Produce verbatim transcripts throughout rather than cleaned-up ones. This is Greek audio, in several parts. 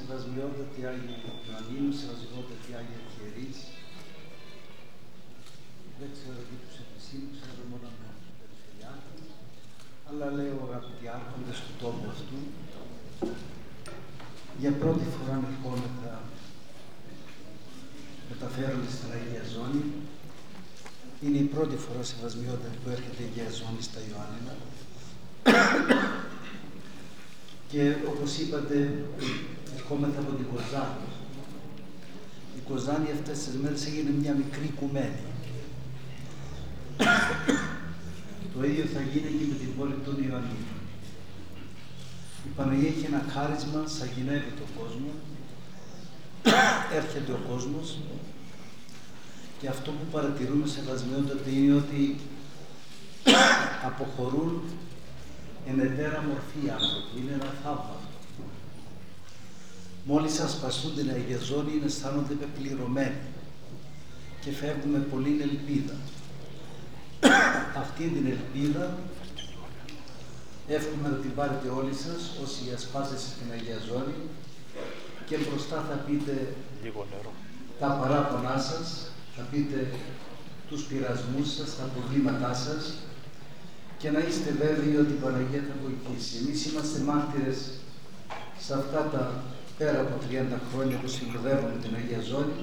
Σεβασμιότατη Άγιε Ιωαννίνου, Σεβασμιότατη Άγιε Ιερείς, δεν ξέρω τι τους επισήμου, ξέρω μόνο με τους περιφερειάρχους, αλλά λέω αγαπητοί άρχοντες του τόπου αυτού, για πρώτη φορά ευχόμεθα μεταφέρονται στην Αγία Ζώνη. Είναι η πρώτη φορά σεβασμιότατη που έρχεται η Αγία Ζώνη στα Ιωάννινα. Και όπως είπατε, ερχόμεθα από την Κοζάνη. Η Κοζάνη αυτές τις μέρες έγινε μια μικρή κουμένη. Το ίδιο θα γίνει και με την πόλη των Ιωαννίνων. Η Παναγία έχει ένα χάρισμα, σαγηνεύει τον κόσμο, έρχεται ο κόσμος, και αυτό που παρατηρούμε σεβασμιότατα είναι ότι αποχωρούν εν ετέρα μορφή άνθρωποι. Είναι ένα θαύμα. Μόλις ασπαστούν την Αγία Ζώνη, αισθάνονται πεπληρωμένοι και φεύγουν με πολλή ελπίδα. Αυτή την ελπίδα εύχομαι να την πάρετε όλοι σας όσοι ασπάζεστε στην Αγία Ζώνη, και μπροστά θα πείτε λίγο νερό. Τα παράπονά σας, θα πείτε τους πειρασμούς σας, τα προβλήματά σας, και να είστε βέβαιοι ότι η Παναγία θα βοηθήσει. Εμείς είμαστε μάρτυρες σε αυτά τα πέρα από τριάντα χρόνια που συνοδεύουμε την Αγία Ζώνη,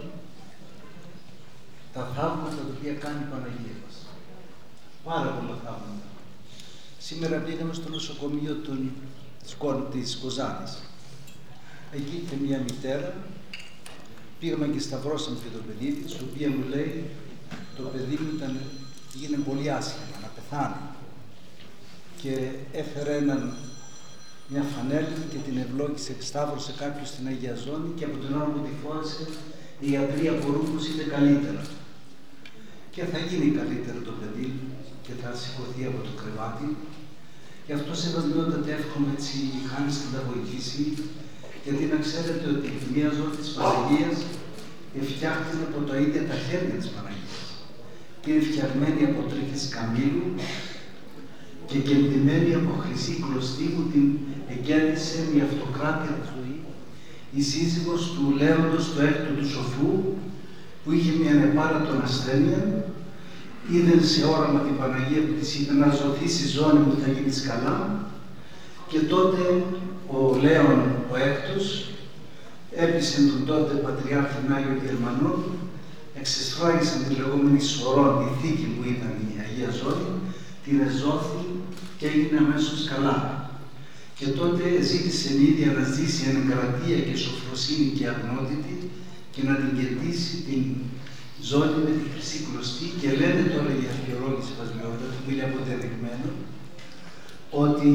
τα θαύματα τα οποία κάνει η Παναγία μας. Πάρα πολλά θαύματα. Σήμερα πήγαμε στο νοσοκομείο των, της Κοζάνης. Εκεί είχε μια μητέρα, πήγαμε και σταυρώσαμε και το παιδί της, το οποίο μου λέει, το παιδί μου ήταν, έγινε πολύ άσχημα, να πεθάνει. Και έφερε έναν, μια φανέλα και την ευλόγησε, εξταύρωσε κάποιος στην Αγία Ζώνη, και από την ώρα που τη φόρεσε, οι ιατροί απορούν πως είναι καλύτερα. Και θα γίνει καλύτερο το παιδί και θα σηκωθεί από το κρεβάτι. Γι' αυτό σεβασμιότατα εύχομαι έτσι η Χάνης να τα βοηθήσει, γιατί να ξέρετε ότι η μία ζώνη της Παναγίας φτιάχτηκε από τα ίδια τα χέρια της Παναγίας. Και είναι φτιαγμένη από τρίχες καμήλου και κεντυμένη από χρυσή κλωστή που την εγκέντησε μια αυτοκράτεια ζωή, η σύζυγος του Λέοντος του έκτου του Σοφού, που είχε μια ανεπάρατον ασθένεια. Είδε σε όραμα την Παναγία που της είπε να ζωθείς η ζώνη μου, θα γίνεις καλά. Και τότε ο Λέων ο έκτος έπεισε τον τότε Πατριάρχη Άγιο Γερμανό, εξεσφράγισαν τη λεγόμενη Σωρών, τη θήκη που ήταν η Αγία Ζώνη, την εζώθη και έγινε αμέσως καλά. Και τότε ζήτησε η ίδια να ζήσει ανεκρατία και σοφροσύνη και αγνότητη και να την κερδίσει την ζώνη με τη χρυσή κλωστή. Και λένε τώρα οι αρχαιολόγοι σεβασμιότατοι, που είναι αποδεδειγμένο, ότι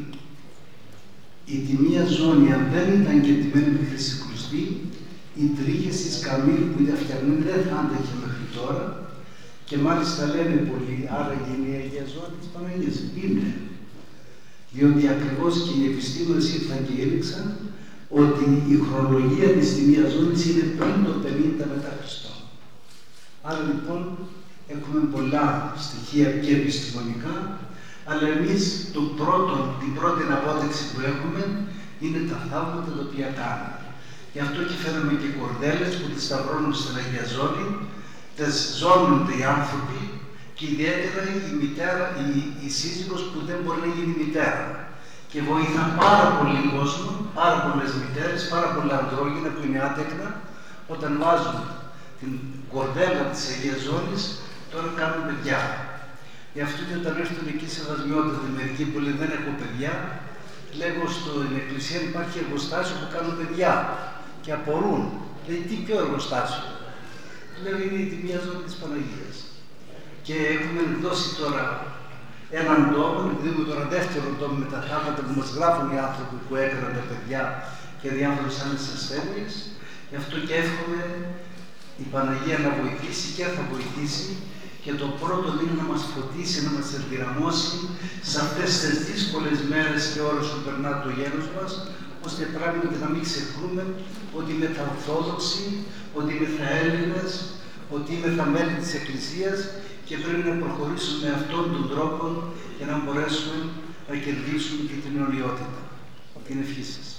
η τη μία ζώνη, αν δεν ήταν κερδισμένη με τη χρυσή κλωστή, οι τρίχες της καμήλου που ήταν φτιαγμένη δεν θα άντεχε μέχρι τώρα. Και μάλιστα λένε πολλοί, άρα είναι η Αγία Ζώνη της Παναγίας. Είναι. Διότι ακριβώς και οι επιστήμονες ήρθαν και έδειξαν ότι η χρονολογία της τιμίας ζώνης είναι πριν το πενήντα μετά Χριστό. Άρα λοιπόν έχουμε πολλά στοιχεία και επιστημονικά, αλλά εμείς το πρώτο, την πρώτη απόδειξη που έχουμε είναι τα θαύματα τα οποία κάνουμε. Γι' αυτό και φέραμε και κορδέλες που τις σταυρώνουν στην Αγία Ζώνη, τις ζώνονται οι άνθρωποι, και ιδιαίτερα η μητέρα, η, η σύζυγος που δεν μπορεί να γίνει μητέρα. Και βοηθά πάρα πολύ κόσμο, πάρα πολλές μητέρες, πάρα πολλά αντρόγυνα που είναι άτεκνα, όταν βάζουν την κορδέλα της Αγίας Ζώνης, τώρα κάνουν παιδιά. Γι' αυτό και όταν έρθουν εκεί σεβασμιότατοι μερικοί που λένε δεν έχω παιδιά, λέγω στην Εκκλησία υπάρχει εργοστάσιο που κάνουν παιδιά. Και απορούν. Λέει τι πιο εργοστάσιο. Λέω είναι η τιμία ζώνη της Παναγίας. Και έχουμε δώσει τώρα έναν τόμο, δίνουμε τώρα δεύτερο τόμο με τα θαύματα που μας γράφουν οι άνθρωποι που έκαναν τα παιδιά και διάφορες άλλες ασθένειες. Γι' αυτό και εύχομαι η Παναγία να βοηθήσει και θα βοηθήσει, και το πρώτο είναι να μας φωτίσει, να μας ενδυναμώσει σε αυτές τις δύσκολες μέρες και ώρες που περνά το γένος μας, ώστε πράγματι να μην ξεχνούμε ότι είμαι θα Ορθόδοξοι, ότι είμαι θα Έλληνες, ότι είμαι θα μέλη της Εκκλησίας, και πρέπει να προχωρήσουμε με αυτόν τον τρόπο για να μπορέσουμε να κερδίσουμε και την αιωνιότητα. Την ευχή σας.